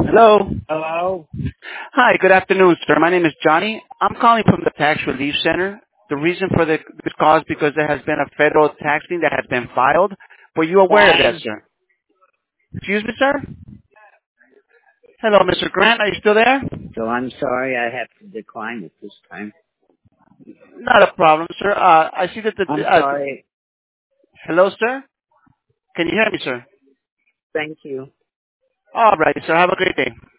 Hello. Hello? Hi, good afternoon, sir. My name is Johnny. I'm calling from the Tax Relief Center. The reason for this call is because there has been a federal tax lien that has been filed. Were you aware of that, Fine. sir? Excuse me, sir? Hello, Mr. Grant. Are you still there? So I'm sorry I have to decline it this time. Not a problem, sir. I see that I'm sorry. hello, sir? Can you hear me, sir? Thank you. All right, sir. Have a great day.